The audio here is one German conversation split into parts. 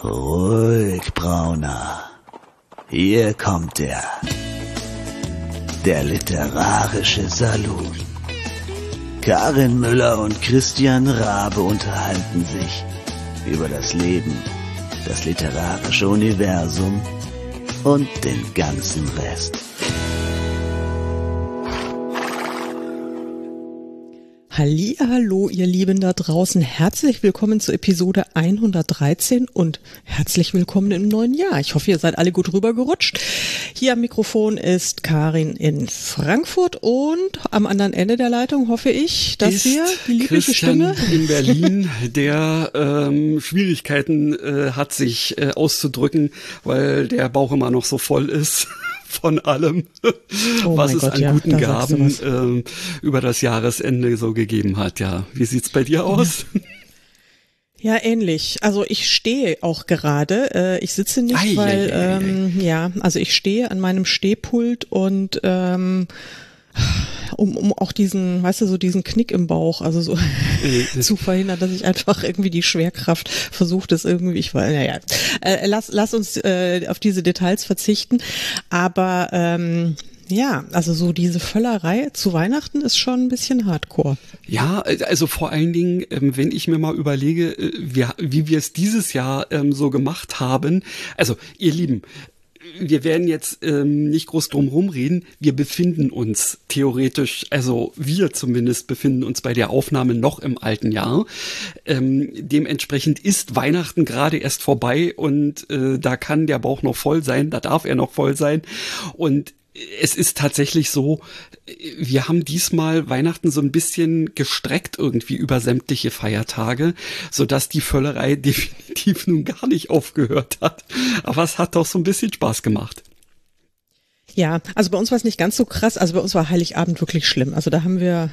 Ruhig, Brauner. Hier kommt er. Der literarische Salon. Karin Müller und Christian Rabe unterhalten sich über das Leben, das literarische Universum und den ganzen Rest. Hallihallo, ihr Lieben da draußen. Herzlich willkommen zur Episode 113 und herzlich willkommen im neuen Jahr. Ich hoffe, ihr seid alle gut rübergerutscht. Hier am Mikrofon ist Karin in Frankfurt und am anderen Ende der Leitung hoffe ich, dass wir die liebliche Christian Stimme in Berlin, der Schwierigkeiten hat, sich auszudrücken, weil der Bauch immer noch so voll ist. Von allem, was es an guten Gaben über das Jahresende so gegeben hat. Ja, wie sieht's bei dir aus? Ja, ähnlich. Also ich stehe auch gerade. Ich sitze nicht, also ich stehe an meinem Stehpult und um auch diesen, weißt du, so diesen Knick im Bauch, also so zu verhindern, dass ich einfach irgendwie die Schwerkraft versuche, das irgendwie, lass uns auf diese Details verzichten, aber also so diese Völlerei zu Weihnachten ist schon ein bisschen hardcore. Ja, also vor allen Dingen, wenn ich mir mal überlege, wie wir es dieses Jahr so gemacht haben, also ihr Lieben, wir werden jetzt nicht groß drum rumreden. Wir befinden uns theoretisch, also wir zumindest befinden uns bei der Aufnahme noch im alten Jahr. Dementsprechend ist Weihnachten gerade erst vorbei und da kann der Bauch noch voll sein, da darf er noch voll sein. Und es ist tatsächlich so, wir haben diesmal Weihnachten so ein bisschen gestreckt irgendwie über sämtliche Feiertage, sodass die Völlerei definitiv nun gar nicht aufgehört hat. Aber es hat doch so ein bisschen Spaß gemacht. Ja, also bei uns war es nicht ganz so krass, also bei uns war Heiligabend wirklich schlimm. Also da haben wir...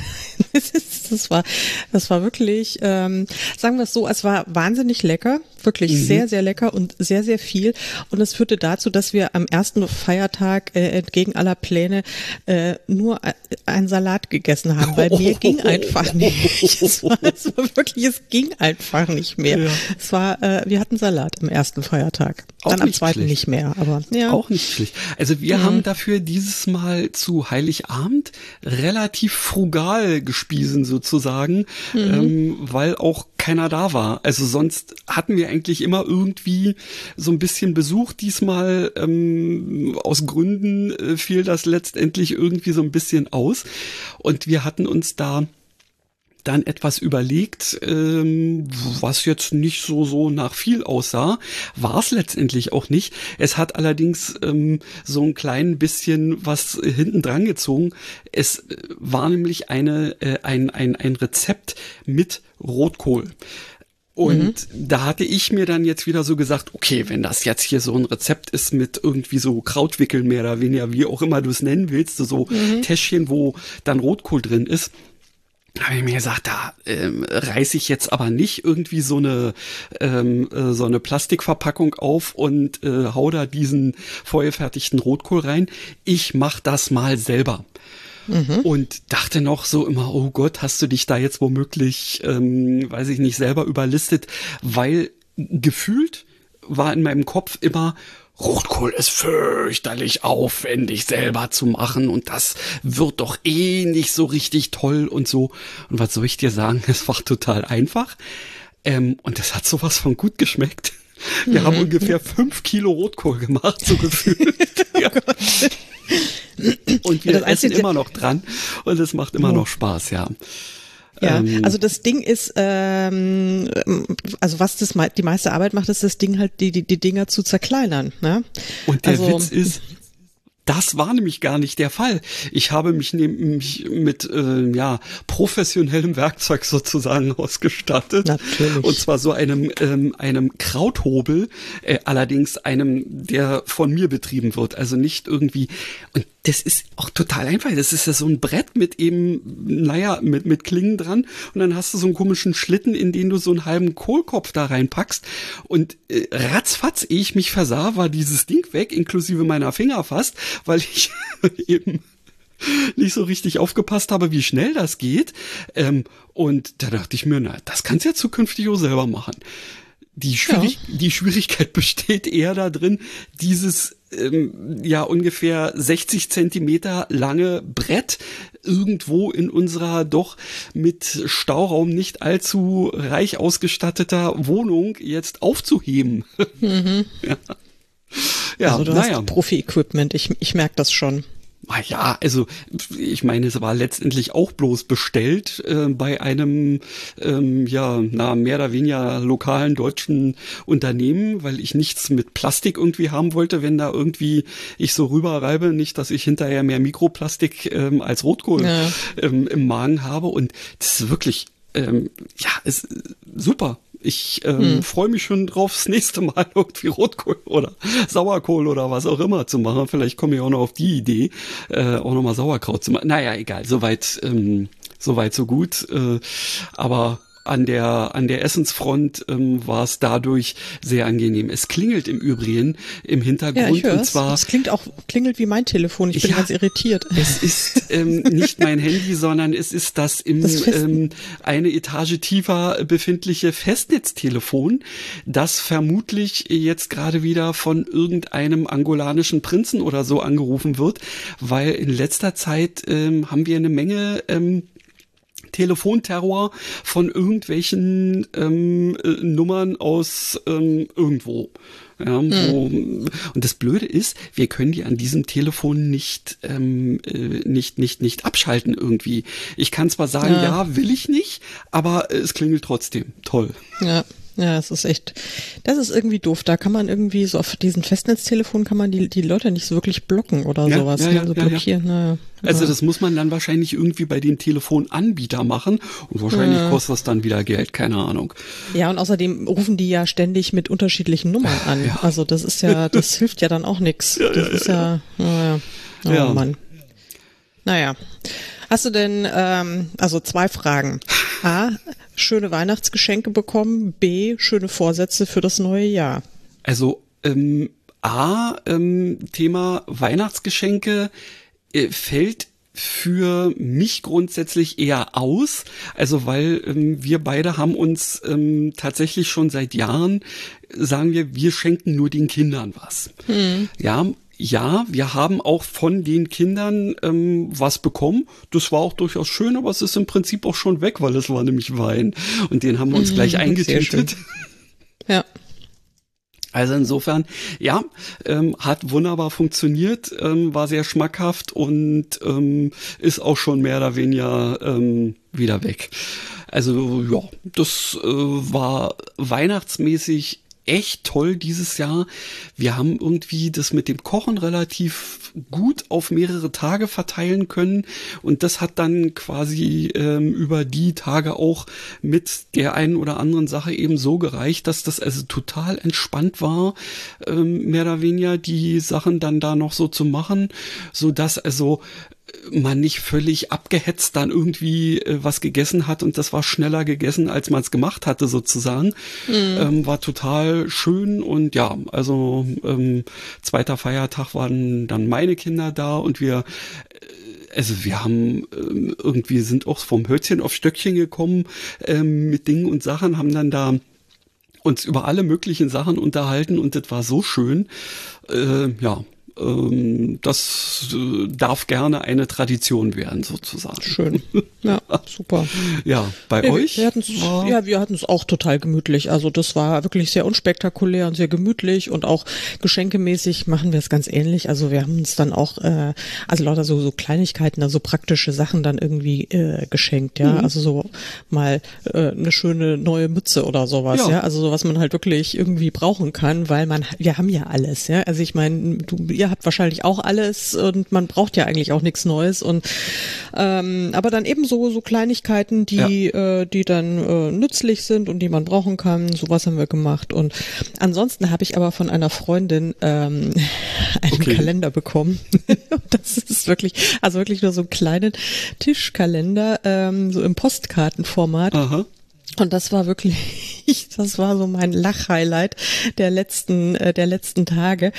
Das war wirklich, sagen wir es so, es war wahnsinnig lecker, wirklich sehr, sehr lecker und sehr, sehr viel. Und es führte dazu, dass wir am ersten Feiertag entgegen aller Pläne nur einen Salat gegessen haben, weil mir ging einfach nicht. Es war wirklich, es ging einfach nicht mehr. Ja. Es war, wir hatten Salat am ersten Feiertag. Auch dann am zweiten schlecht. Nicht mehr, aber ja. Auch nicht schlecht. Also wir haben dafür dieses Mal zu Heiligabend relativ frugal gespiesen sozusagen, weil auch keiner da war. Also sonst hatten wir eigentlich immer irgendwie so ein bisschen Besuch. Diesmal aus Gründen fiel das letztendlich irgendwie so ein bisschen aus. Und wir hatten uns da dann etwas überlegt, was jetzt nicht so nach viel aussah, war es letztendlich auch nicht. Es hat allerdings so ein klein bisschen was hinten dran gezogen. Es war nämlich ein Rezept mit Rotkohl. Und da hatte ich mir dann jetzt wieder so gesagt, okay, wenn das jetzt hier so ein Rezept ist mit irgendwie so Krautwickeln mehr oder weniger, wie auch immer du es nennen willst, so Täschchen, wo dann Rotkohl drin ist, habe ich mir gesagt, da reiße ich jetzt aber nicht irgendwie so eine Plastikverpackung auf und hau da diesen vorgefertigten Rotkohl rein. Ich mach das mal selber. Und dachte noch so immer, oh Gott, hast du dich da jetzt womöglich, weiß ich nicht, selber überlistet, weil gefühlt war in meinem Kopf immer, Rotkohl ist fürchterlich aufwendig selber zu machen und das wird doch eh nicht so richtig toll und so. Und was soll ich dir sagen? Es war total einfach. Und das hat sowas von gut geschmeckt. Wir haben ungefähr 5 Kilo Rotkohl gemacht, so gefühlt. Ja. Und wir essen immer noch dran und es macht immer noch Spaß, ja. Ja, also das Ding ist, also was die meiste Arbeit macht, ist das Ding halt, die Dinger zu zerkleinern, ne? Und der Witz ist, das war nämlich gar nicht der Fall. Ich habe mich nämlich mit professionellem Werkzeug sozusagen ausgestattet. Natürlich. Und zwar so einem Krauthobel, allerdings einem, der von mir betrieben wird. Also nicht irgendwie. Und das ist auch total einfach. Das ist ja so ein Brett mit eben, mit Klingen dran. Und dann hast du so einen komischen Schlitten, in den du so einen halben Kohlkopf da reinpackst. Und ratzfatz, ehe ich mich versah, war dieses Ding weg, inklusive meiner Finger fast, weil ich eben nicht so richtig aufgepasst habe, wie schnell das geht. Und da dachte ich mir, na, das kannst du ja zukünftig auch selber machen. Die Schwierigkeit besteht eher darin, dieses ungefähr 60 Zentimeter lange Brett irgendwo in unserer doch mit Stauraum nicht allzu reich ausgestatteter Wohnung jetzt aufzuheben. Mhm. Ja, also du hast Profi-Equipment, ich merke das schon. Ja, also ich meine, es war letztendlich auch bloß bestellt bei einem mehr oder weniger lokalen deutschen Unternehmen, weil ich nichts mit Plastik irgendwie haben wollte, wenn da irgendwie ich so rüberreibe, nicht, dass ich hinterher mehr Mikroplastik als Rotkohl im Magen habe. Und das ist wirklich, ist super. Ich freue mich schon drauf, das nächste Mal irgendwie Rotkohl oder Sauerkohl oder was auch immer zu machen. Vielleicht komme ich auch noch auf die Idee, auch nochmal Sauerkraut zu machen. Naja, egal, soweit so gut. Aber an der Essensfront war es dadurch sehr angenehm. Es klingelt im Übrigen im Hintergrund. Ja, ich hör's. Und zwar es klingelt wie mein Telefon. Ich bin ganz irritiert. Es ist nicht mein Handy, sondern es ist das eine Etage tiefer befindliche Festnetztelefon, das vermutlich jetzt gerade wieder von irgendeinem angolanischen Prinzen oder so angerufen wird, weil in letzter Zeit haben wir eine Menge Telefonterror von irgendwelchen Nummern aus irgendwo. Ja, und das Blöde ist, wir können die an diesem Telefon nicht abschalten irgendwie. Ich kann zwar sagen, ja, will ich nicht, aber es klingelt trotzdem. Toll. Ja, es ist das ist irgendwie doof. Da kann man irgendwie so auf diesen Festnetztelefon kann man die Leute nicht so wirklich blocken oder sowas. So blockieren. Ja. Naja. Also das muss man dann wahrscheinlich irgendwie bei dem Telefonanbieter machen und wahrscheinlich kostet das dann wieder Geld, keine Ahnung. Ja, und außerdem rufen die ja ständig mit unterschiedlichen Nummern an. Ja. Also das ist das hilft ja dann auch nichts. Das ist Mann. Naja. Hast du denn, also 2 Fragen. A, schöne Weihnachtsgeschenke bekommen, B, schöne Vorsätze für das neue Jahr. Also Thema Weihnachtsgeschenke fällt für mich grundsätzlich eher aus, also weil wir beide haben uns tatsächlich schon seit Jahren, sagen wir schenken nur den Kindern was. Ja, wir haben auch von den Kindern was bekommen. Das war auch durchaus schön, aber es ist im Prinzip auch schon weg, weil es war nämlich Wein. Und den haben wir uns gleich eingetütet. Ja. Also insofern, hat wunderbar funktioniert, war sehr schmackhaft und ist auch schon mehr oder weniger wieder weg. Also das war weihnachtsmäßig echt toll dieses Jahr. Wir haben irgendwie das mit dem Kochen relativ gut auf mehrere Tage verteilen können und das hat dann quasi über die Tage auch mit der einen oder anderen Sache eben so gereicht, dass das also total entspannt war, mehr oder weniger die Sachen dann da noch so zu machen, so dass also man nicht völlig abgehetzt dann irgendwie was gegessen hat und das war schneller gegessen, als man es gemacht hatte sozusagen. War total schön und also zweiter Feiertag waren dann meine Kinder da und wir haben irgendwie sind auch vom Hölzchen auf Stöckchen gekommen mit Dingen und Sachen, haben dann da uns über alle möglichen Sachen unterhalten und das war so schön. Das darf gerne eine Tradition werden, sozusagen. Schön. Ja, super. Ja, bei euch? Wir hatten es auch total gemütlich. Also das war wirklich sehr unspektakulär und sehr gemütlich und auch geschenkemäßig machen wir es ganz ähnlich. Also wir haben uns dann auch, also lauter so Kleinigkeiten, also praktische Sachen dann irgendwie geschenkt, ja. Also so mal eine schöne neue Mütze oder sowas, ja. Also so was man halt wirklich irgendwie brauchen kann, weil wir haben ja alles, ja. Also ich meine, ihr habt wahrscheinlich auch alles und man braucht ja eigentlich auch nichts Neues und aber dann eben so Kleinigkeiten, die dann nützlich sind und die man brauchen kann, sowas haben wir gemacht und ansonsten habe ich aber von einer Freundin einen Kalender bekommen. Das ist wirklich nur so einen kleinen Tischkalender, so im Postkartenformat. Aha. Und das war so mein Lachhighlight der letzten Tage.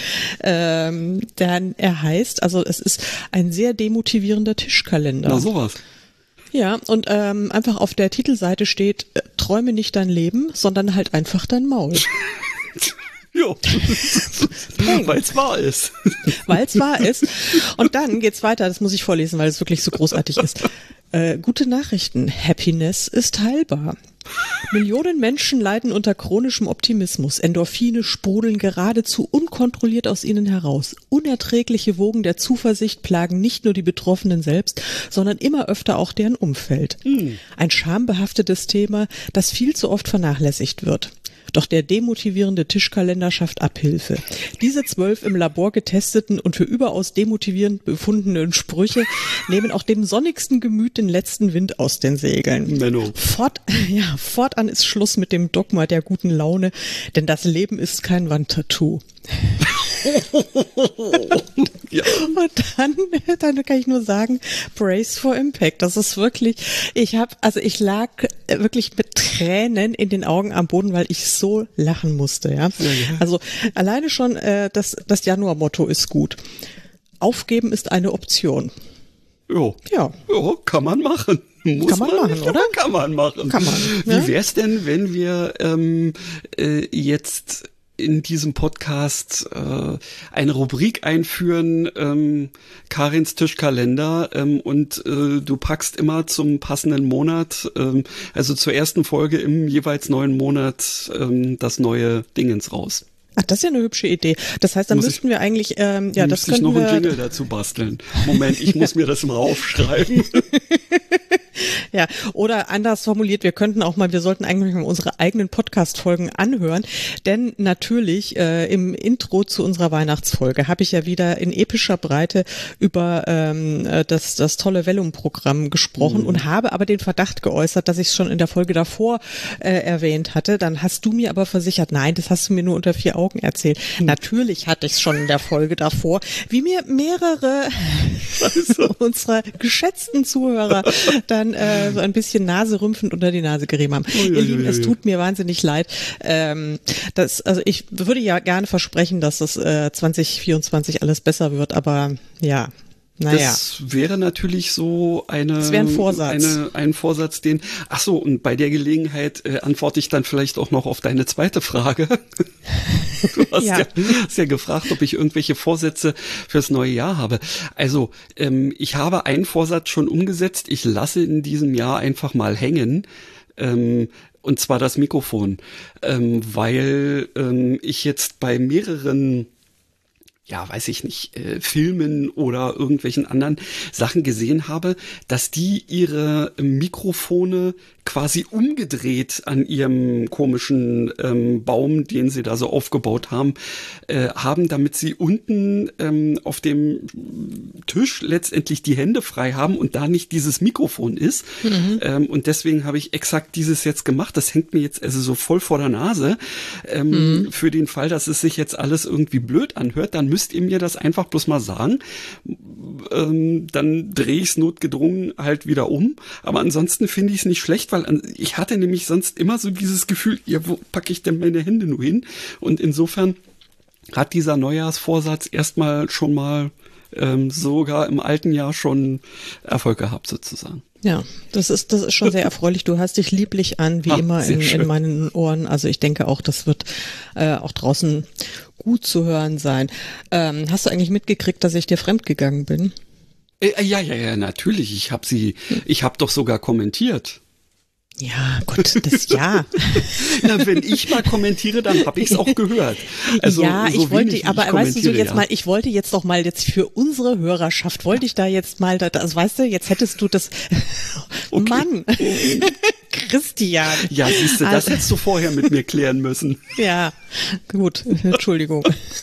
Er heißt, also es ist ein sehr demotivierender Tischkalender. Na sowas. Ja, und einfach auf der Titelseite steht, träume nicht dein Leben, sondern halt einfach dein Maul. Ja, weil es wahr ist. Weil es wahr ist. Und dann geht's weiter, das muss ich vorlesen, weil es wirklich so großartig ist. Gute Nachrichten, Happiness ist heilbar. Millionen Menschen leiden unter chronischem Optimismus. Endorphine sprudeln geradezu unkontrolliert aus ihnen heraus. Unerträgliche Wogen der Zuversicht plagen nicht nur die Betroffenen selbst, sondern immer öfter auch deren Umfeld. Ein schambehaftetes Thema, das viel zu oft vernachlässigt wird. Doch der demotivierende Tischkalender schafft Abhilfe. Diese 12 im Labor getesteten und für überaus demotivierend befundenen Sprüche nehmen auch dem sonnigsten Gemüt den letzten Wind aus den Segeln. Menno. Fortan ist Schluss mit dem Dogma der guten Laune, denn das Leben ist kein Wandtattoo. Ja. Und dann kann ich nur sagen, brace for impact. Das ist wirklich, ich lag wirklich mit Tränen in den Augen am Boden, weil ich so lachen musste, ja. Also alleine schon das Januar-Motto ist gut. Aufgeben ist eine Option. Jo. Ja. Jo, kann man machen. Kann man machen, oder? Kann man machen. Kann man. Wie wär's denn, wenn wir jetzt in diesem Podcast eine Rubrik einführen, Karins Tischkalender, und du packst immer zum passenden Monat, also zur ersten Folge im jeweils neuen Monat, das neue Dingens raus. Ach, das ist ja eine hübsche Idee. Das heißt, dann müssten wir eigentlich, das müsste ich noch einen Jingle dazu basteln. Moment, ich muss mir das mal aufschreiben. Ja, oder anders formuliert, wir sollten eigentlich mal unsere eigenen Podcast-Folgen anhören, denn natürlich im Intro zu unserer Weihnachtsfolge habe ich ja wieder in epischer Breite über das tolle Vellum-Programm gesprochen und habe aber den Verdacht geäußert, dass ich es schon in der Folge davor erwähnt hatte. Dann hast du mir aber versichert, nein, das hast du mir nur unter 4 Augen erzählt. Natürlich hatte ich es schon in der Folge davor, wie mir mehrere unserer geschätzten Zuhörer dann so ein bisschen naserümpfend unter die Nase gerieben haben. Ihr Lieben, es tut mir wahnsinnig leid. Also ich würde ja gerne versprechen, dass das 2024 alles besser wird, aber ja. Naja. Das wäre natürlich so das wäre ein Vorsatz. Ein Vorsatz, ach so, und bei der Gelegenheit antworte ich dann vielleicht auch noch auf deine zweite Frage. Du hast ja gefragt, ob ich irgendwelche Vorsätze fürs neue Jahr habe. Also, ich habe einen Vorsatz schon umgesetzt. Ich lasse in diesem Jahr einfach mal hängen. Und zwar das Mikrofon. Weil ich jetzt bei mehreren Filmen oder irgendwelchen anderen Sachen gesehen habe, dass die ihre Mikrofone quasi umgedreht an ihrem komischen Baum, den sie da so aufgebaut haben, damit sie unten auf dem Tisch letztendlich die Hände frei haben und da nicht dieses Mikrofon ist. Und deswegen habe ich exakt dieses jetzt gemacht. Das hängt mir jetzt also so voll vor der Nase. Für den Fall, dass es sich jetzt alles irgendwie blöd anhört, dann müsst ihr mir das einfach bloß mal sagen. Dann drehe ich es notgedrungen halt wieder um. Aber ansonsten finde ich es nicht schlecht, weil ich hatte nämlich sonst immer so dieses Gefühl, ja, wo packe ich denn meine Hände nur hin? Und insofern hat dieser Neujahrsvorsatz erstmal schon mal sogar im alten Jahr schon Erfolg gehabt sozusagen. Ja, das ist schon sehr erfreulich. Du hast dich lieblich an, wie immer in meinen Ohren. Also ich denke auch, das wird auch draußen gut zu hören sein. Hast du eigentlich mitgekriegt, dass ich dir fremdgegangen bin? Ja, natürlich. Ich habe doch sogar kommentiert. Ja, gut, das ja. Na, wenn ich mal kommentiere, dann habe ich es auch gehört. Also, ja, so ich wollte, aber weißt du, so jetzt mal, ich wollte jetzt doch mal jetzt für unsere Hörerschaft, wollte ich da jetzt mal, also weißt du, jetzt hättest du das, okay. Mann, Christian. Ja, siehst du, das hättest du vorher mit mir klären müssen. Ja, gut, Entschuldigung.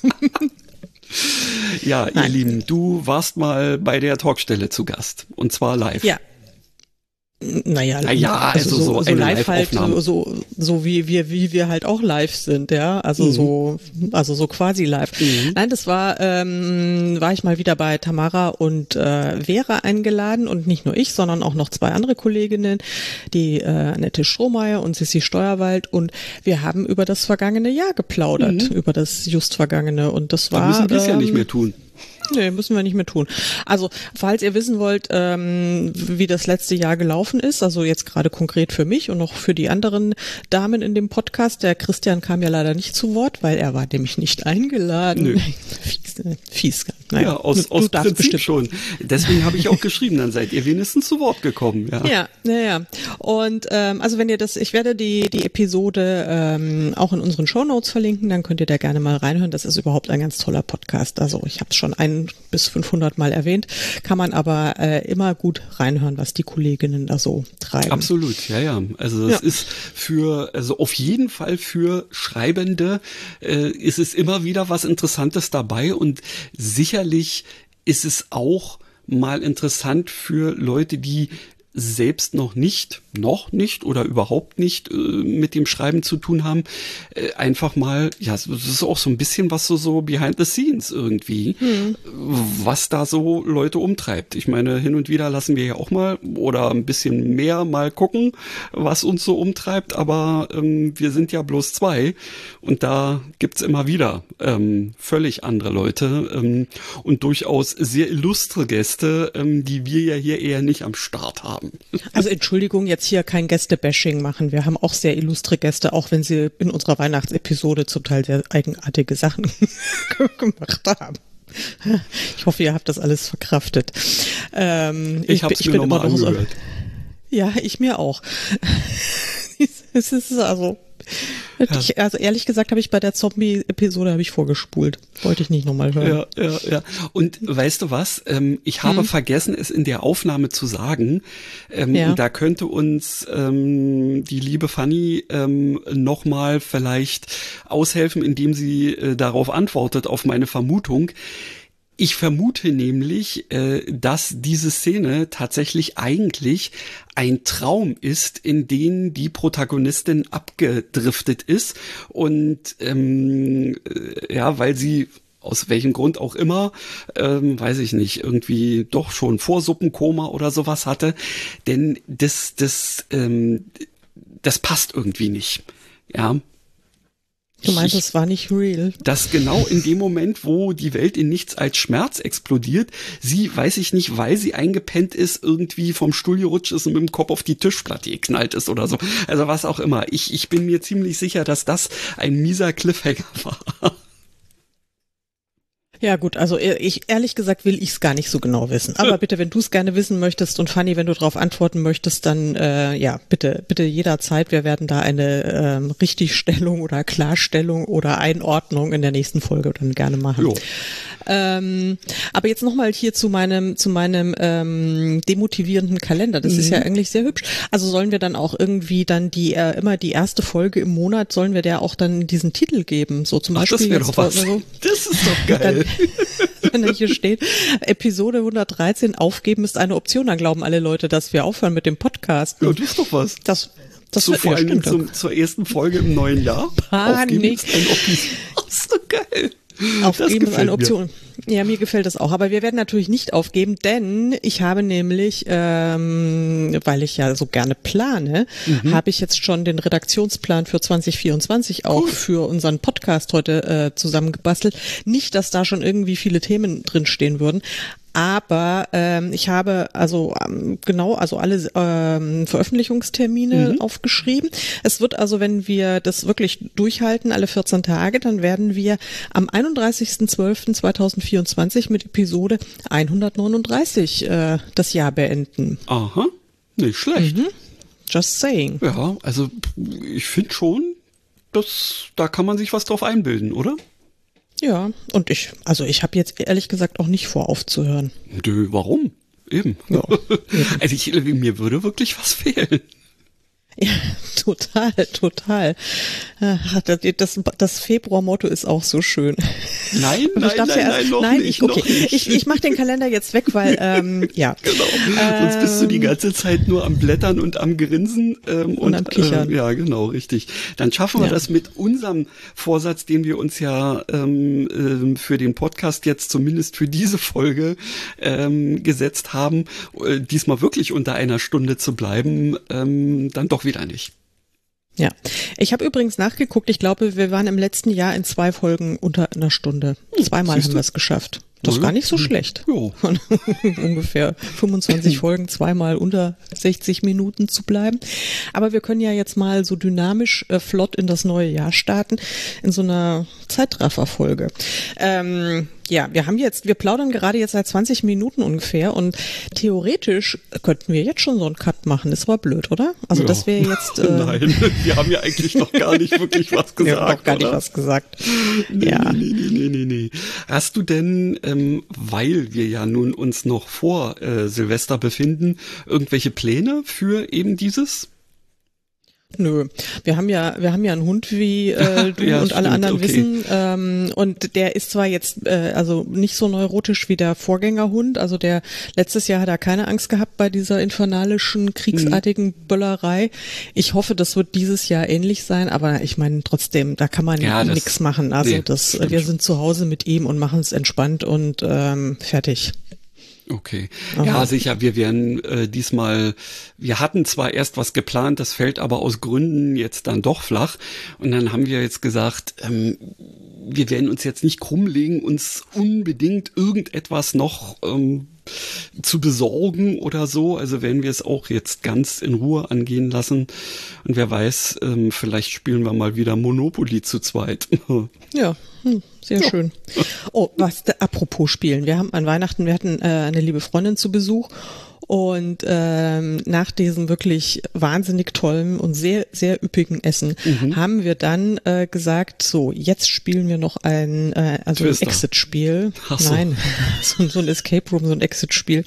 Ja, ihr Lieben, du warst mal bei der Talkstelle zu Gast und zwar live. Ja. Naja, also so live halt, so wie wir halt auch live sind, ja, also so quasi live. Nein, das war ich mal wieder bei Tamara und Vera eingeladen und nicht nur ich, sondern auch noch 2 andere Kolleginnen, die Annette Strohmeier und Sissi Steuerwald, und wir haben über das vergangene Jahr geplaudert, über das just vergangene, und das war. Da müssen wir es ja nicht mehr tun. Nee, müssen wir nicht mehr tun. Also, falls ihr wissen wollt, wie das letzte Jahr gelaufen ist, also jetzt gerade konkret für mich und noch für die anderen Damen in dem Podcast, der Christian kam ja leider nicht zu Wort, weil er war nämlich nicht eingeladen. Nö. Fies. Naja, ja, aus Prinzip bestimmt schon. Deswegen habe ich auch geschrieben, dann seid ihr wenigstens zu Wort gekommen. Ja. Und also wenn ihr ich werde die Episode auch in unseren Shownotes verlinken, dann könnt ihr da gerne mal reinhören. Das ist überhaupt ein ganz toller Podcast. Also ich habe es schon 1 bis 500 Mal erwähnt, kann man aber immer gut reinhören, was die Kolleginnen da so treiben. Absolut, ja. Also das ist also auf jeden Fall für Schreibende ist es immer wieder was Interessantes dabei und sicherlich ist es auch mal interessant für Leute, die selbst noch nicht oder überhaupt nicht mit dem Schreiben zu tun haben, einfach mal, ja, das ist auch so ein bisschen was so behind the scenes irgendwie, was da so Leute umtreibt. Ich meine, hin und wieder lassen wir ja auch mal oder ein bisschen mehr mal gucken, was uns so umtreibt, aber wir sind ja bloß 2 und da gibt's immer wieder völlig andere Leute und durchaus sehr illustre Gäste, die wir ja hier eher nicht am Start haben. Also Entschuldigung, jetzt hier kein Gäste-Bashing machen. Wir haben auch sehr illustre Gäste, auch wenn sie in unserer Weihnachtsepisode zum Teil sehr eigenartige Sachen gemacht haben. Ich hoffe, ihr habt das alles verkraftet. Ich habe es mir nochmal angehört. Ja, ich mir auch. Es ist also... Also ehrlich gesagt habe ich bei der Zombie-Episode vorgespult. Wollte ich nicht nochmal hören. Ja. Und weißt du was? Ich habe vergessen, es in der Aufnahme zu sagen. Und da könnte uns die liebe Fanny nochmal vielleicht aushelfen, indem sie darauf antwortet, auf meine Vermutung. Ich vermute nämlich, dass diese Szene tatsächlich eigentlich ein Traum ist, in den die Protagonistin abgedriftet ist und weil sie aus welchem Grund auch immer, weiß ich nicht, irgendwie doch schon Vorsuppenkoma oder sowas hatte, denn das passt irgendwie nicht, ja. Du meinst, es war nicht real? Dass genau in dem Moment, wo die Welt in nichts als Schmerz explodiert, sie, weiß ich nicht, weil sie eingepennt ist, irgendwie vom Stuhl gerutscht ist und mit dem Kopf auf die Tischplatte geknallt ist oder so. Also was auch immer. Ich bin mir ziemlich sicher, dass das ein mieser Cliffhanger war. Ja gut, also ehrlich gesagt will ich es gar nicht so genau wissen. Aber bitte, wenn du es gerne wissen möchtest und Fanny, wenn du darauf antworten möchtest, dann bitte jederzeit. Wir werden da eine Richtigstellung oder Klarstellung oder Einordnung in der nächsten Folge dann gerne machen. Aber jetzt nochmal hier zu meinem demotivierenden Kalender. Das ist ja eigentlich sehr hübsch. Also sollen wir dann auch irgendwie dann immer die erste Folge im Monat, sollen wir der auch dann diesen Titel geben? So zum Beispiel. Das wäre doch was. So, das ist doch geil. Wenn da hier steht, Episode 113, aufgeben ist eine Option, dann glauben alle Leute, dass wir aufhören mit dem Podcast. Ja, das ist doch was. Das so wird, vor allem zur ersten Folge im neuen Jahr. Aufgeben ist eine Option. Das ist so geil. Aufgeben ist eine Option. Ja, mir gefällt das auch. Aber wir werden natürlich nicht aufgeben, denn ich habe nämlich, weil ich ja so gerne plane, habe ich jetzt schon den Redaktionsplan für 2024 auch für unseren Podcast heute zusammengebastelt. Nicht, dass da schon irgendwie viele Themen drin stehen würden. Aber ich habe also alle Veröffentlichungstermine aufgeschrieben. Es wird also, wenn wir das wirklich durchhalten, alle 14 Tage, dann werden wir am 31.12.2024 mit Episode 139 das Jahr beenden. Aha, nicht schlecht. Just saying. Ja, also ich finde schon, da kann man sich was drauf einbilden, oder? Ja, und ich habe jetzt ehrlich gesagt auch nicht vor, aufzuhören. Nö, warum? Eben. Ja. Also mir würde wirklich was fehlen. Ja, total. Das Februar-Motto ist auch so schön. Nein, noch nicht. Ich mache den Kalender jetzt weg, weil, ja. Genau, sonst bist du die ganze Zeit nur am Blättern und am Grinsen. Und am Kichern. Ja, genau, richtig. Dann schaffen wir das mit unserem Vorsatz, den wir uns ja für den Podcast jetzt zumindest für diese Folge gesetzt haben, diesmal wirklich unter einer Stunde zu bleiben, dann doch wieder nicht. Ja, ich habe übrigens nachgeguckt, ich glaube, wir waren im letzten Jahr in 2 Folgen unter einer Stunde. 2-mal haben wir es geschafft. Das ist gar nicht so schlecht. Jo. Von ungefähr 25 Folgen, zweimal unter 60 Minuten zu bleiben. Aber wir können ja jetzt mal so dynamisch flott in das neue Jahr starten, in so einer Zeitrafferfolge. Ja, wir plaudern gerade jetzt seit 20 Minuten ungefähr und theoretisch könnten wir jetzt schon so einen Cut machen. Das war blöd, oder? Also Ja. das wäre jetzt... Nein, wir haben ja eigentlich noch gar nicht wirklich was gesagt. Wir haben auch gar oder? nicht was gesagt. Nee, Ja. Nee. Hast du denn, weil wir ja nun uns noch vor Silvester befinden, irgendwelche Pläne für eben dieses? Nö, wir haben ja einen Hund, wie du Ja, und alle stimmt, anderen okay. wissen. Und der ist zwar jetzt also nicht so neurotisch wie der Vorgängerhund. Also der letztes Jahr hat er keine Angst gehabt bei dieser infernalischen, kriegsartigen Böllerei. Ich hoffe, das wird dieses Jahr ähnlich sein. Aber ich meine trotzdem, da kann man Ja, nichts machen. Also nee, stimmt wir schon. sind zu Hause mit ihm und machen es entspannt und fertig. Okay. Aha. Ja, sicher, wir werden diesmal, wir hatten zwar erst was geplant, das fällt aber aus Gründen jetzt dann doch flach. Und dann haben wir jetzt gesagt, wir werden uns jetzt nicht krumm legen, uns unbedingt irgendetwas noch zu besorgen oder so. Also werden wir es auch jetzt ganz in Ruhe angehen lassen. Und wer weiß, vielleicht spielen wir mal wieder Monopoly zu zweit. Ja, sehr schön. Oh, apropos Spielen. Wir haben an Weihnachten, wir hatten eine liebe Freundin zu Besuch und nach diesem wirklich wahnsinnig tollen und sehr, sehr üppigen Essen haben wir dann gesagt, so, jetzt spielen wir noch ein Twister. Exit-Spiel. Ach so. Nein, so ein Escape Room, so ein Exit-Spiel.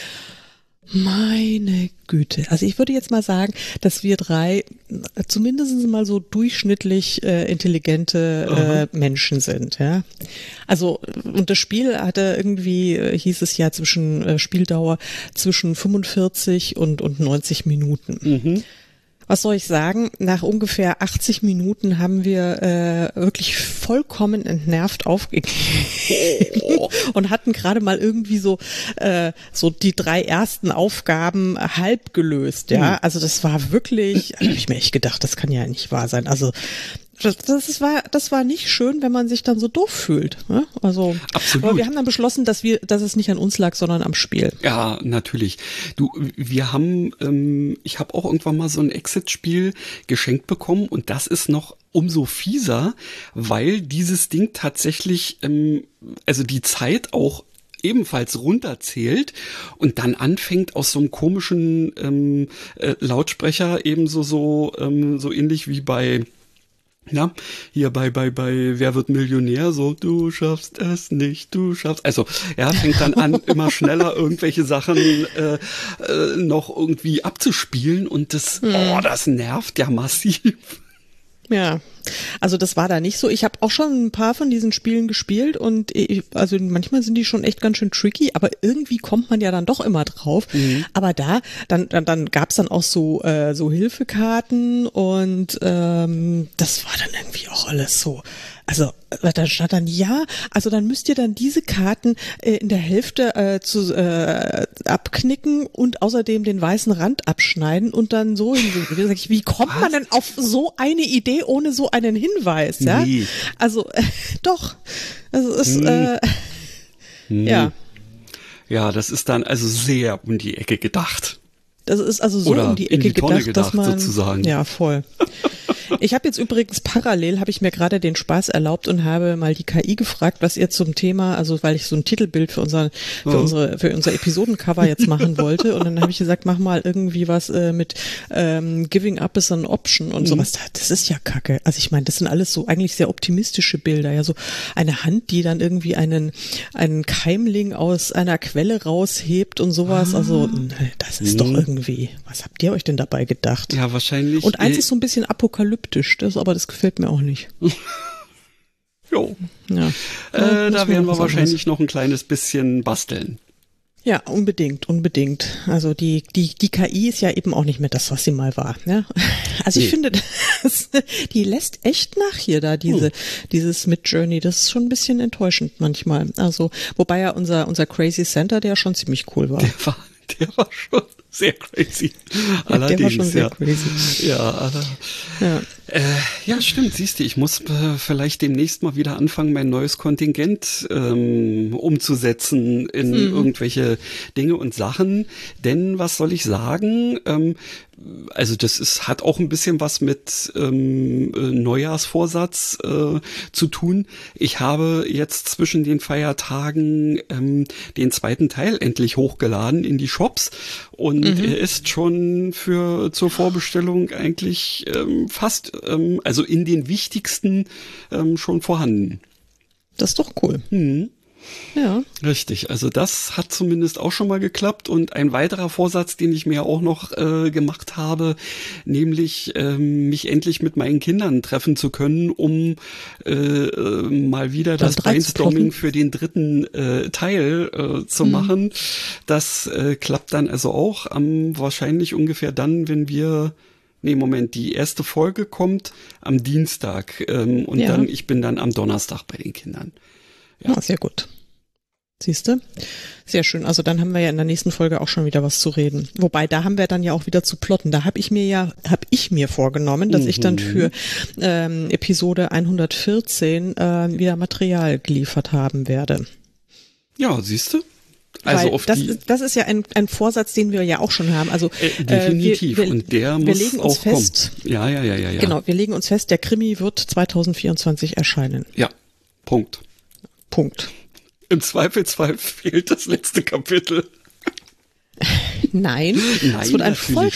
Meine Güte. Also ich würde jetzt mal sagen, dass wir drei zumindest mal so durchschnittlich intelligente Menschen sind, ja. Also und das Spiel hatte irgendwie, hieß es ja Spieldauer zwischen 45 und 90 Minuten. Was soll ich sagen? Nach ungefähr 80 Minuten haben wir wirklich vollkommen entnervt aufgegeben und hatten gerade mal irgendwie so die 3 ersten Aufgaben halb gelöst. Ja, also das war wirklich, habe ich mir echt gedacht, das kann ja nicht wahr sein. Also das war nicht schön, wenn man sich dann so doof fühlt. Ne? Also, Absolut. aber wir haben dann beschlossen, dass es nicht an uns lag, sondern am Spiel. Ja, natürlich. Du, wir haben, ich habe auch irgendwann mal so ein Exit-Spiel geschenkt bekommen und das ist noch umso fieser, weil dieses Ding tatsächlich, also die Zeit auch ebenfalls runterzählt und dann anfängt aus so einem komischen Lautsprecher ebenso so ähnlich wie bei hier bei Wer wird Millionär, so, du schaffst es nicht, du schaffst, also, ja, fängt dann an, immer schneller irgendwelche Sachen noch irgendwie abzuspielen und das nervt ja massiv. Ja, also das war da nicht so. Ich habe auch schon ein paar von diesen Spielen gespielt und also manchmal sind die schon echt ganz schön tricky, aber irgendwie kommt man ja dann doch immer drauf. Aber dann gab's dann auch so Hilfekarten und das war dann irgendwie auch alles so. Also da stand dann, also dann müsst ihr dann diese Karten in der Hälfte abknicken und außerdem den weißen Rand abschneiden und dann so hinlegen. Wie kommt man denn auf so eine Idee ohne so einen Hinweis? Ja? Nee. Also doch. Also es ja. Ja, das ist dann also sehr um die Ecke gedacht. Das ist also so Oder um die in Ecke die Tonne gedacht, dass man sozusagen. Ja, voll. Ich habe jetzt übrigens parallel, habe ich mir gerade den Spaß erlaubt und habe mal die KI gefragt, was ihr zum Thema, also weil ich so ein Titelbild für unser Episodencover jetzt machen wollte und dann habe ich gesagt, mach mal irgendwie was mit Giving up is an option und sowas. Das ist ja Kacke. Also ich meine, das sind alles so eigentlich sehr optimistische Bilder. Ja, so eine Hand, die dann irgendwie einen Keimling aus einer Quelle raushebt und sowas. Also das ist doch irgendwie, was habt ihr euch denn dabei gedacht? Ja, wahrscheinlich. Und eins ist so ein bisschen apokalyptisch, aber das gefällt mir auch nicht. Jo. Ja. Da werden wir wahrscheinlich noch ein kleines bisschen basteln. Ja, unbedingt. Also die KI ist ja eben auch nicht mehr das, was sie mal war. Ne? Also ich finde, die lässt echt nach hier da, dieses Midjourney. Das ist schon ein bisschen enttäuschend manchmal. Also, wobei ja unser Crazy Center, der schon ziemlich cool war. Der war schon sehr crazy. Allerdings, der war schon sehr crazy. Ja, Ja, stimmt, siehst du, ich muss vielleicht demnächst mal wieder anfangen, mein neues Kontingent umzusetzen in irgendwelche Dinge und Sachen. Denn was soll ich sagen? Also hat auch ein bisschen was mit Neujahrsvorsatz zu tun. Ich habe jetzt zwischen den Feiertagen den zweiten Teil endlich hochgeladen in die Shops und er ist schon zur Vorbestellung eigentlich fast, also in den wichtigsten schon vorhanden. Das ist doch cool. Ja. Richtig, also das hat zumindest auch schon mal geklappt und ein weiterer Vorsatz, den ich mir auch noch gemacht habe, nämlich mich endlich mit meinen Kindern treffen zu können, um mal wieder das Brainstorming für den dritten Teil zu machen. Das klappt dann also auch wahrscheinlich ungefähr dann, wenn die erste Folge kommt am Dienstag und ich bin dann am Donnerstag bei den Kindern. Ja, sehr gut. Siehste? Sehr schön. Also dann haben wir ja in der nächsten Folge auch schon wieder was zu reden. Wobei, da haben wir dann ja auch wieder zu plotten. Da habe ich mir vorgenommen, dass ich dann für Episode 114 wieder Material geliefert haben werde. Ja, siehste? Also das ist ja ein Vorsatz, den wir ja auch schon haben. Also definitiv. Und der muss legen uns auch fest, kommen. Ja. Genau, wir legen uns fest, der Krimi wird 2024 erscheinen. Ja, Punkt. Im Zweifelsfall fehlt das letzte Kapitel. Nein, es wird ein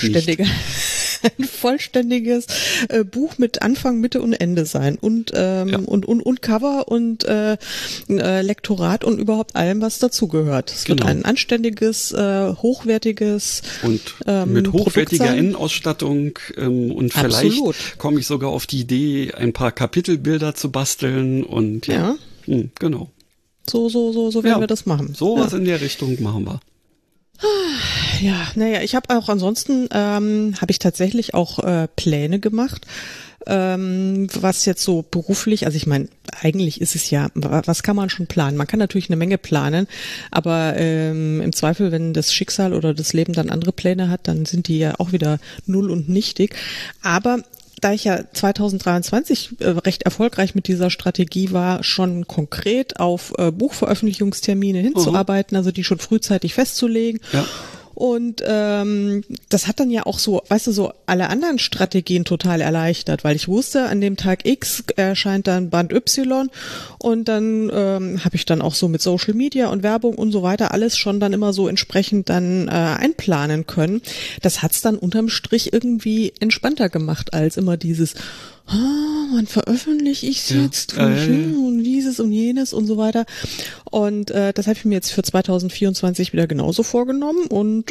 vollständiges Buch mit Anfang, Mitte und Ende sein und Cover und Lektorat und überhaupt allem, was dazugehört. Es wird ein anständiges, hochwertiges und mit hochwertiger Innenausstattung und vielleicht komme ich sogar auf die Idee, ein paar Kapitelbilder zu basteln und genau. So werden wir das machen. Sowas in der Richtung machen wir. Ja, ich habe auch ansonsten, habe ich tatsächlich auch Pläne gemacht, was jetzt so beruflich, also ich meine, eigentlich ist es ja, was kann man schon planen? Man kann natürlich eine Menge planen, aber im Zweifel, wenn das Schicksal oder das Leben dann andere Pläne hat, dann sind die ja auch wieder null und nichtig. Aber da ich ja 2023 recht erfolgreich mit dieser Strategie war, schon konkret auf Buchveröffentlichungstermine hinzuarbeiten, also die schon frühzeitig festzulegen. Ja. Und das hat dann ja auch so, weißt du, so alle anderen Strategien total erleichtert, weil ich wusste, an dem Tag X erscheint dann Band Y und dann habe ich dann auch so mit Social Media und Werbung und so weiter alles schon dann immer so entsprechend dann einplanen können. Das hat's dann unterm Strich irgendwie entspannter gemacht als immer dieses wann veröffentliche ich es jetzt und dieses und jenes und so weiter. Und das habe ich mir jetzt für 2024 wieder genauso vorgenommen und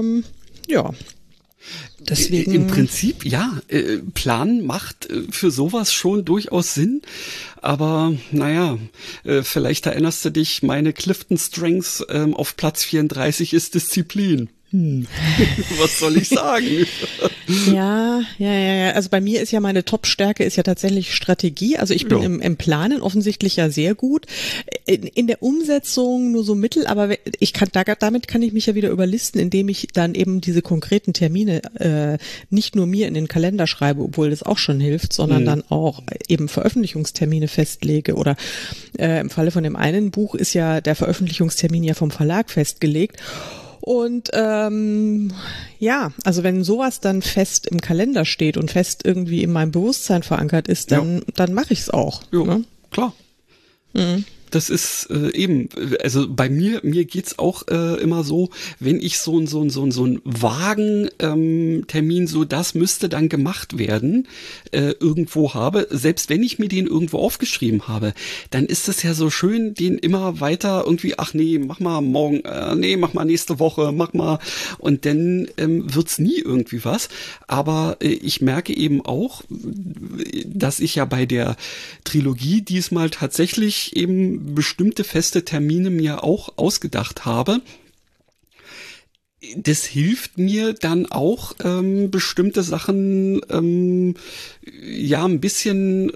deswegen. Im Prinzip, Plan macht für sowas schon durchaus Sinn, aber vielleicht erinnerst du dich, meine Clifton Strengths auf Platz 34 ist Disziplin. Was soll ich sagen? Ja. Also bei mir ist ja meine Top-Stärke ist ja tatsächlich Strategie. Also ich bin im Planen offensichtlich ja sehr gut. In der Umsetzung nur so mittel, aber damit kann ich mich ja wieder überlisten, indem ich dann eben diese konkreten Termine nicht nur mir in den Kalender schreibe, obwohl das auch schon hilft, sondern dann auch eben Veröffentlichungstermine festlege. Oder im Falle von dem einen Buch ist ja der Veröffentlichungstermin ja vom Verlag festgelegt. Und also wenn sowas dann fest im Kalender steht und fest irgendwie in meinem Bewusstsein verankert ist, dann mache ich es auch. Jo, ne? Klar. Das ist also bei mir geht's auch immer so, wenn ich so einen vagen Termin, so das müsste dann gemacht werden, irgendwo habe, selbst wenn ich mir den irgendwo aufgeschrieben habe, dann ist es ja so schön, den immer weiter irgendwie, ach nee, mach mal morgen, mach mal nächste Woche, mach mal, und dann wird's nie irgendwie was. Aber ich merke eben auch, dass ich ja bei der Trilogie diesmal tatsächlich eben bestimmte feste Termine mir auch ausgedacht habe. Das hilft mir dann auch, bestimmte Sachen ein bisschen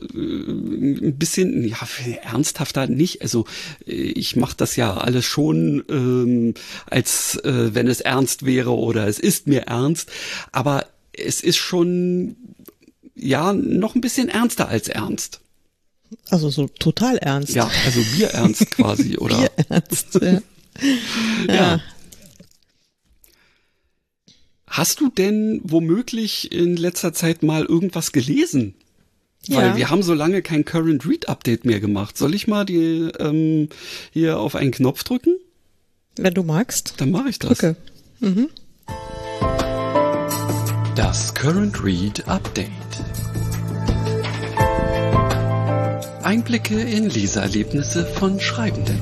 ernsthafter nicht. Also ich mache das ja alles schon, als wenn es ernst wäre oder es ist mir ernst. Aber es ist schon ja, noch ein bisschen ernster als ernst. Also so total ernst. Ja, also bierernst quasi, oder? Bierernst, ja. Ja. Hast du denn womöglich in letzter Zeit mal irgendwas gelesen? Weil wir haben so lange kein Current Read Update mehr gemacht. Soll ich mal die hier auf einen Knopf drücken? Wenn du magst. Dann mache ich das. Drücke. Mhm. Das Current Read Update. Einblicke in Leseerlebnisse von Schreibenden.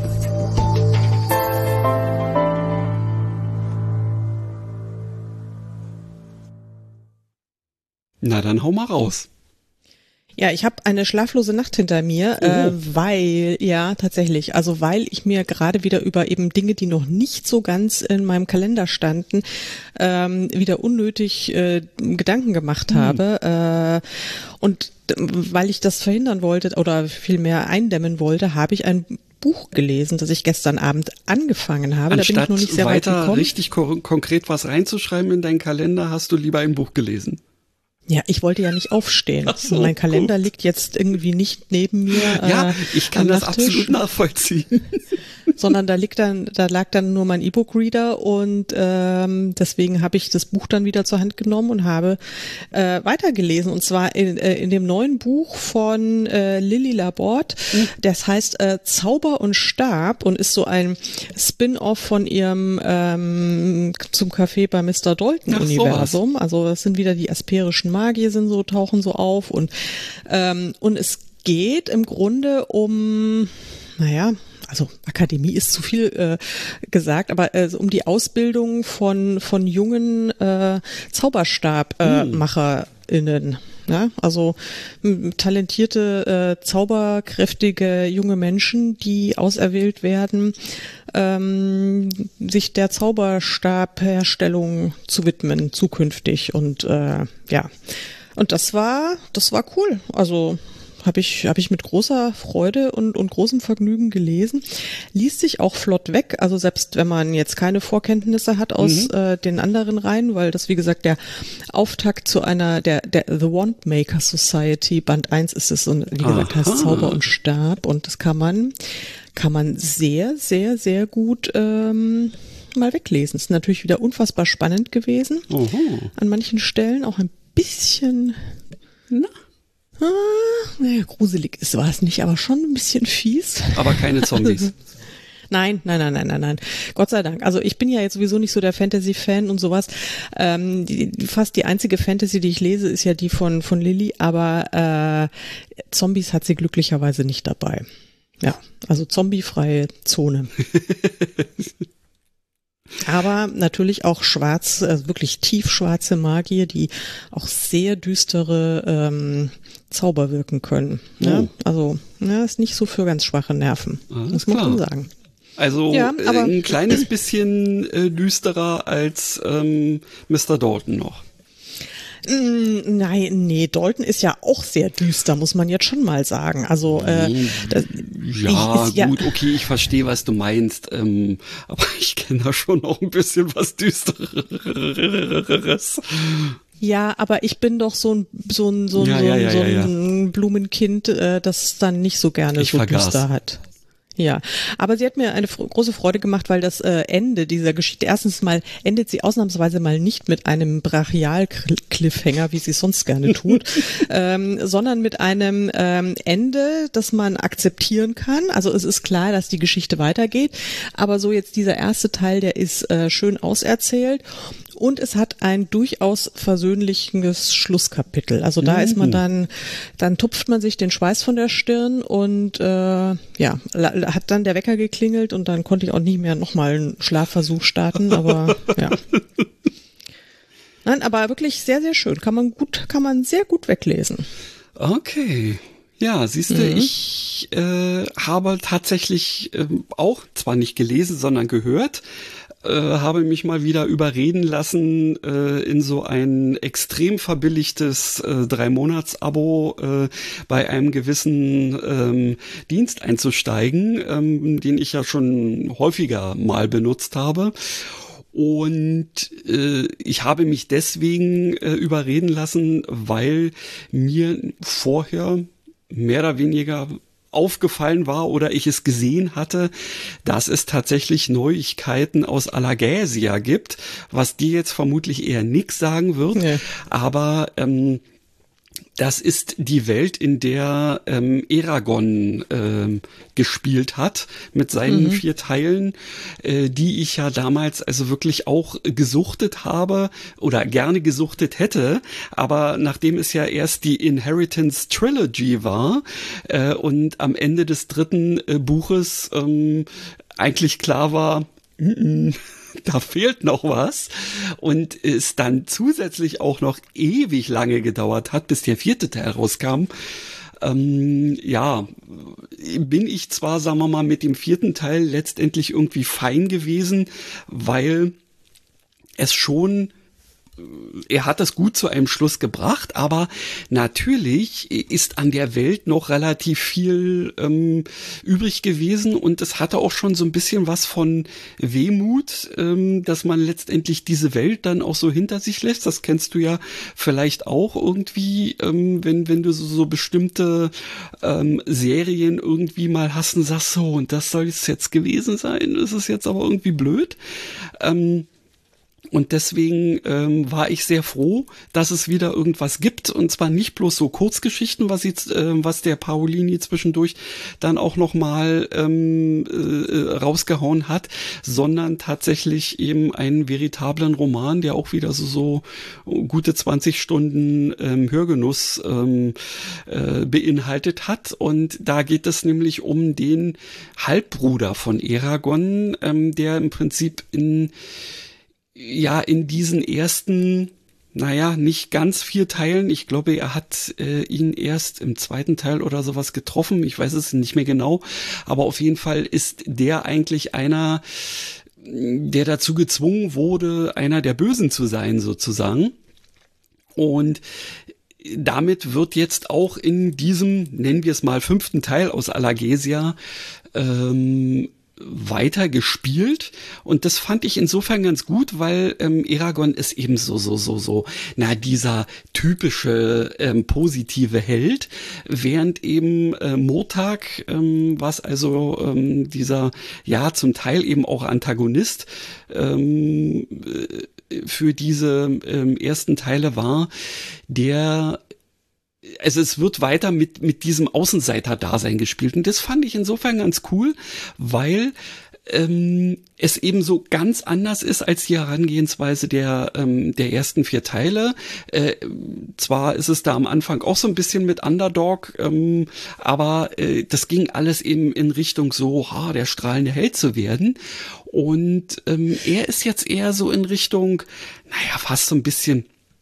Na, dann hau mal raus. Ja, ich habe eine schlaflose Nacht hinter mir, weil ich mir gerade wieder über eben Dinge, die noch nicht so ganz in meinem Kalender standen, wieder unnötig Gedanken gemacht habe. Und weil ich das verhindern wollte oder vielmehr eindämmen wollte, habe ich ein Buch gelesen, das ich gestern Abend angefangen habe. Anstatt da bin ich noch nicht sehr weit gekommen. Richtig konkret was reinzuschreiben in deinen Kalender, hast du lieber ein Buch gelesen. Ja, ich wollte ja nicht aufstehen. Ach so, mein Kalender liegt jetzt irgendwie nicht neben mir. Ja, ich kann das absolut nachvollziehen. Sondern da lag dann nur mein E-Book-Reader und deswegen habe ich das Buch dann wieder zur Hand genommen und habe weitergelesen. Und zwar in dem neuen Buch von Lilly Laborde. Das heißt Zauber und Stab und ist so ein Spin-off von ihrem Zum Café bei Mr. Dalton-Universum. Also das sind wieder die asperischen Magier tauchen so auf und es geht im Grunde um, also Akademie ist zu viel gesagt, aber um die Ausbildung von jungen ZauberstabmacherInnen. Ja, also talentierte, zauberkräftige junge Menschen, die auserwählt werden, sich der Zauberstabherstellung zu widmen zukünftig und und das war cool. Also habe ich mit großer Freude und großem Vergnügen gelesen. Liest sich auch flott weg, also selbst wenn man jetzt keine Vorkenntnisse hat aus den anderen Reihen, weil das, wie gesagt, der Auftakt zu einer, der The Wandmaker Society, Band 1 ist es und wie gesagt heißt Zauber und Stab und das kann man sehr, sehr, sehr gut mal weglesen. Ist natürlich wieder unfassbar spannend gewesen. An manchen Stellen auch ein bisschen gruselig war es nicht, aber schon ein bisschen fies. Aber keine Zombies. Nein. Gott sei Dank. Also ich bin ja jetzt sowieso nicht so der Fantasy-Fan und sowas. Fast die einzige Fantasy, die ich lese, ist ja die von Lilly, aber Zombies hat sie glücklicherweise nicht dabei. Ja, also zombiefreie Zone. Aber natürlich auch wirklich tiefschwarze Magier, die auch sehr düstere Zauber wirken können. Ne? Also ist nicht so für ganz schwache Nerven. Das muss man sagen. Also aber ein kleines bisschen düsterer als Mr. Dalton noch. Nee, Dalton ist ja auch sehr düster, muss man jetzt schon mal sagen. Also gut, okay, ich verstehe, was du meinst, aber ich kenne da schon noch ein bisschen was Düstereres. Ja, aber ich bin doch so ein Blumenkind, das dann nicht so gerne so düster hat. Ja, aber sie hat mir eine große Freude gemacht, weil das Ende dieser Geschichte, erstens mal endet sie ausnahmsweise mal nicht mit einem Brachial-Cliffhanger, wie sie es sonst gerne tut, sondern mit einem Ende, das man akzeptieren kann. Also es ist klar, dass die Geschichte weitergeht, aber so jetzt dieser erste Teil, der ist schön auserzählt. Und es hat ein durchaus versöhnliches Schlusskapitel. Also da ist man dann tupft man sich den Schweiß von der Stirn und hat dann der Wecker geklingelt und dann konnte ich auch nicht mehr nochmal einen Schlafversuch starten, aber ja. Nein, aber wirklich sehr, sehr schön. Kann man sehr gut weglesen. Okay. Ja, siehst du, ich habe tatsächlich auch zwar nicht gelesen, sondern gehört, habe mich mal wieder überreden lassen, in so ein extrem verbilligtes 3-Monats-Abo bei einem gewissen Dienst einzusteigen, den ich ja schon häufiger mal benutzt habe. Und ich habe mich deswegen überreden lassen, weil mir vorher mehr oder weniger aufgefallen war oder ich es gesehen hatte, dass es tatsächlich Neuigkeiten aus Alagaësia gibt, was dir jetzt vermutlich eher nix sagen wird, ja. Aber das ist die Welt, in der Eragon gespielt hat mit seinen 4 Teilen, die ich ja damals also wirklich auch gesuchtet habe oder gerne gesuchtet hätte. Aber nachdem es ja erst die Inheritance Trilogy war und am Ende des 3. Buches eigentlich klar war, da fehlt noch was und es dann zusätzlich auch noch ewig lange gedauert hat, bis der 4. Teil rauskam. Ja, bin ich zwar, sagen wir mal, mit dem 4. Teil letztendlich irgendwie fein gewesen, weil es schon, er hat das gut zu einem Schluss gebracht, aber natürlich ist an der Welt noch relativ viel übrig gewesen und es hatte auch schon so ein bisschen was von Wehmut, dass man letztendlich diese Welt dann auch so hinter sich lässt. Das kennst du ja vielleicht auch irgendwie, wenn du so bestimmte Serien irgendwie mal hast und sagst, so, und das soll es jetzt gewesen sein, das ist jetzt aber irgendwie blöd. Und deswegen war ich sehr froh, dass es wieder irgendwas gibt und zwar nicht bloß so Kurzgeschichten, was der Paolini zwischendurch dann auch noch mal rausgehauen hat, sondern tatsächlich eben einen veritablen Roman, der auch wieder so gute 20 Stunden Hörgenuss beinhaltet hat. Und da geht es nämlich um den Halbbruder von Eragon, der im Prinzip in diesen ersten, nicht ganz 4 Teilen. Ich glaube, er hat ihn erst im 2. Teil oder sowas getroffen. Ich weiß es nicht mehr genau. Aber auf jeden Fall ist der eigentlich einer, der dazu gezwungen wurde, einer der Bösen zu sein, sozusagen. Und damit wird jetzt auch in diesem, nennen wir es mal, 5. Teil aus Alagaësia, weiter gespielt und das fand ich insofern ganz gut, weil Eragon ist eben dieser typische positive Held, während eben Murtag, was also dieser zum Teil eben auch Antagonist für diese ersten Teile war, es wird weiter mit diesem Außenseiter-Dasein gespielt. Und das fand ich insofern ganz cool, weil es eben so ganz anders ist als die Herangehensweise der ersten 4 Teile. Zwar ist es da am Anfang auch so ein bisschen mit Underdog, aber das ging alles eben in Richtung so, der strahlende Held zu werden. Und er ist jetzt eher so in Richtung, fast so ein bisschen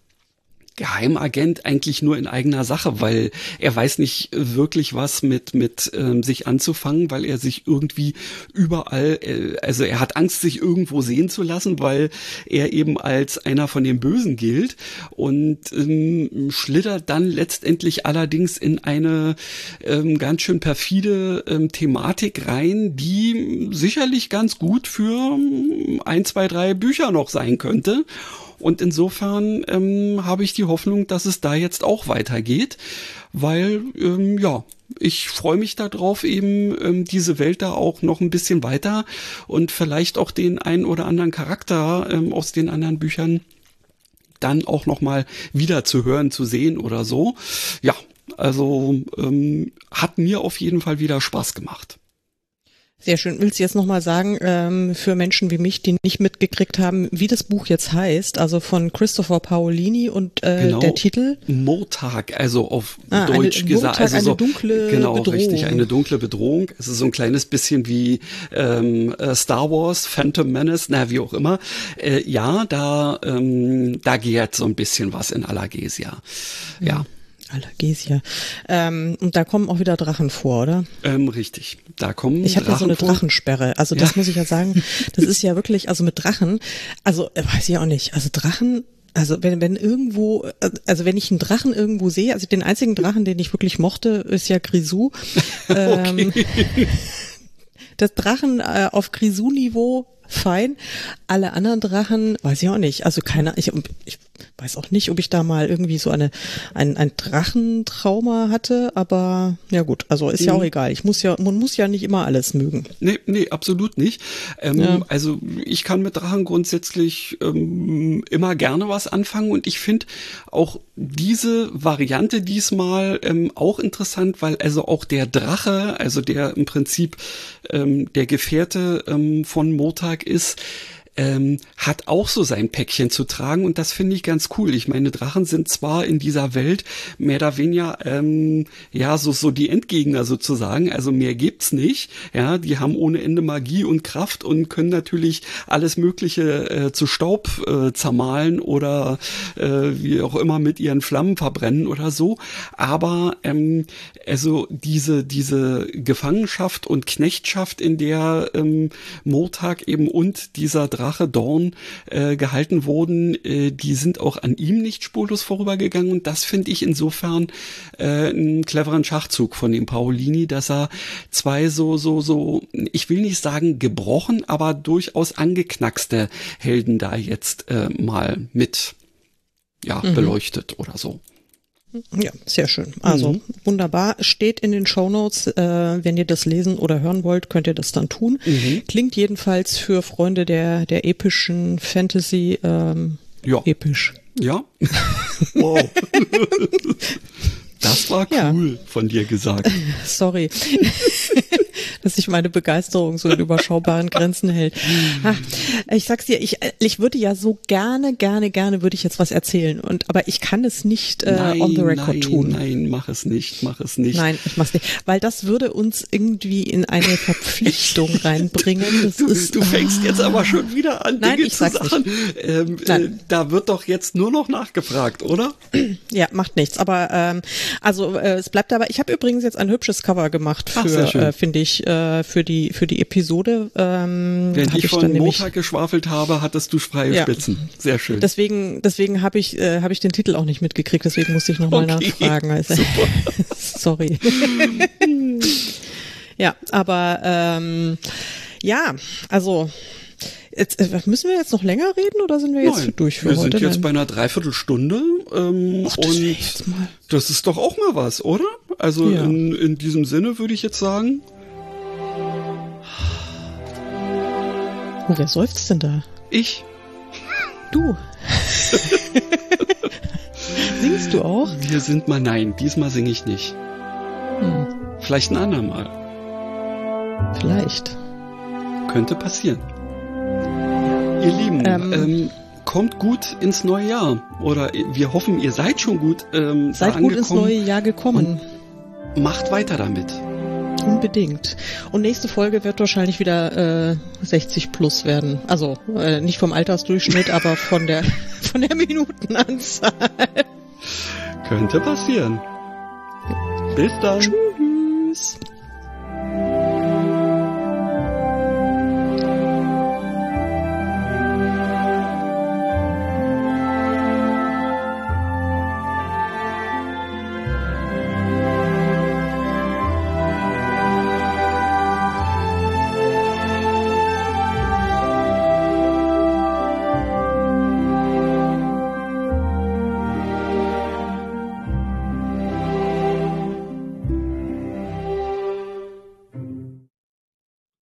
Geheimagent eigentlich nur in eigener Sache, weil er weiß nicht wirklich was mit sich anzufangen, weil er sich irgendwie überall, also er hat Angst, sich irgendwo sehen zu lassen, weil er eben als einer von den Bösen gilt und schlittert dann letztendlich allerdings in eine ganz schön perfide Thematik rein, die sicherlich ganz gut für 1, 2, 3 Bücher noch sein könnte. Und insofern habe ich die Hoffnung, dass es da jetzt auch weitergeht, weil ich freue mich darauf, eben diese Welt da auch noch ein bisschen weiter und vielleicht auch den einen oder anderen Charakter aus den anderen Büchern dann auch noch mal wieder zu hören, zu sehen oder so. Ja, also hat mir auf jeden Fall wieder Spaß gemacht. Sehr schön. Willst du jetzt nochmal sagen, für Menschen wie mich, die nicht mitgekriegt haben, wie das Buch jetzt heißt, also von Christopher Paolini und der Titel? Murtag, also auf Deutsch gesagt. Also eine dunkle Bedrohung. Richtig, eine dunkle Bedrohung. Es ist so ein kleines bisschen wie Star Wars, Phantom Menace, wie auch immer. Da gärt so ein bisschen was in Alagaësia. Ja. Alagaësia. Und da kommen auch wieder Drachen vor, oder? Richtig. Da kommen Ich habe ja so eine Drachensperre. Also das muss ich ja sagen. Das ist ja wirklich, also mit Drachen, also weiß ich auch nicht. Also Drachen, also wenn irgendwo, also wenn ich einen Drachen irgendwo sehe, also den einzigen Drachen, den ich wirklich mochte, ist ja Grisou. Okay. Das Drachen auf Grisou-Niveau fein. Alle anderen Drachen, weiß ich auch nicht. Also ich weiß auch nicht, ob ich da mal irgendwie so ein Drachentrauma hatte, aber ja gut, also ist ja auch egal. Man muss ja nicht immer alles mögen. Nee, absolut nicht. Also ich kann mit Drachen grundsätzlich immer gerne was anfangen und ich finde auch diese Variante diesmal auch interessant, weil also auch der Drache, also der im Prinzip der Gefährte von Murtag ist, hat auch so sein Päckchen zu tragen und das finde ich ganz cool. Ich meine, Drachen sind zwar in dieser Welt mehr oder weniger so die Endgegner sozusagen, also mehr gibt's nicht. Ja, die haben ohne Ende Magie und Kraft und können natürlich alles Mögliche zu Staub zermahlen oder wie auch immer mit ihren Flammen verbrennen oder so. Aber also diese Gefangenschaft und Knechtschaft, in der Murtag eben und dieser Drache Dorn gehalten wurden, die sind auch an ihm nicht spurlos vorübergegangen und das finde ich insofern einen cleveren Schachzug von dem Paolini, dass er zwei so, ich will nicht sagen gebrochen, aber durchaus angeknackste Helden da jetzt mal mit beleuchtet oder so. Ja, sehr schön. Also wunderbar. Steht in den Shownotes. Wenn ihr das lesen oder hören wollt, könnt ihr das dann tun. Klingt jedenfalls für Freunde der epischen Fantasy episch. Ja. Wow. Das war cool von dir gesagt. Sorry, dass sich meine Begeisterung so in überschaubaren Grenzen hält. Ich sag's dir, ich würde ja so gerne würde ich jetzt was erzählen aber ich kann es nicht on the record tun. Nein, mach es nicht. Nein, ich mach's nicht, weil das würde uns irgendwie in eine Verpflichtung reinbringen. Du fängst jetzt aber schon wieder an, Nein, Dinge ich zu sag's sagen. Nicht. Da wird doch jetzt nur noch nachgefragt, oder? Ja, macht nichts. Aber es bleibt dabei. Ich habe übrigens jetzt ein hübsches Cover gemacht für, finde ich, für die Episode. Während ich von Murtag geschwafelt habe, hattest du freie Spitzen. Sehr schön. Deswegen habe ich den Titel auch nicht mitgekriegt. Deswegen musste ich nochmal nachfragen. Also, super. Sorry. Ja, aber also jetzt, müssen wir jetzt noch länger reden oder sind wir jetzt durch für heute? Wir sind jetzt bei einer Dreiviertelstunde und das ist doch auch mal was, oder? Also in diesem Sinne würde ich jetzt sagen. Wer seufzt denn da? Ich. Du. Singst du auch? Nein, diesmal singe ich nicht. Vielleicht ein andermal. Vielleicht. Könnte passieren. Ihr Lieben, kommt gut ins neue Jahr. Oder wir hoffen, ihr seid schon gut seid gut ins neue Jahr gekommen. Und macht weiter damit. Unbedingt. Und nächste Folge wird wahrscheinlich wieder 60 plus werden. Also nicht vom Altersdurchschnitt, aber von der Minutenanzahl. Könnte passieren. Bis dann. Tschüss.